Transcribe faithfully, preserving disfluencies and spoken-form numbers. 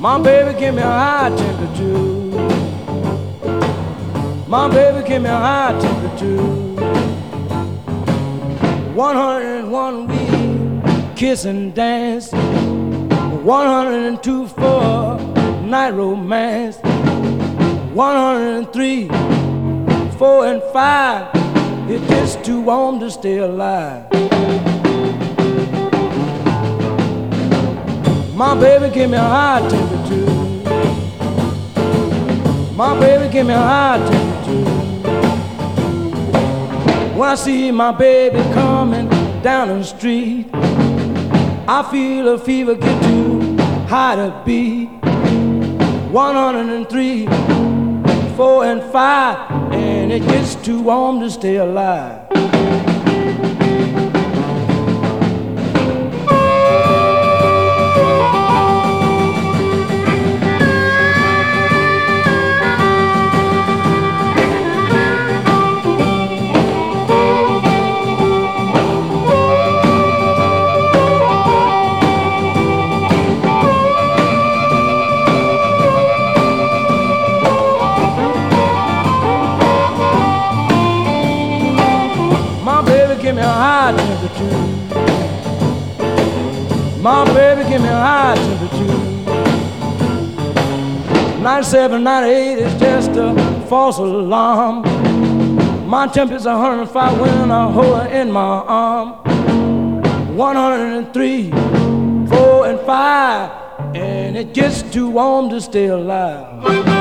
My baby give me a high temperature. My baby give me a high temperature. one hundred one week kiss and dance. one hundred two for night romance. one hundred three, four and five. It's just too warm to stay alive. My baby give me a high temperature. My baby give me a high temperature. When I see my baby coming down the street, I feel a fever get too high to beat. one hundred three, four and five, and it gets too warm to stay alive. Give me a high temperature. My baby give me a high temperature. ninety-seven, ninety-eight is just a false alarm. My temperature's one hundred five when I hold her in my arm. one hundred three, four and five, and it gets too warm to stay alive.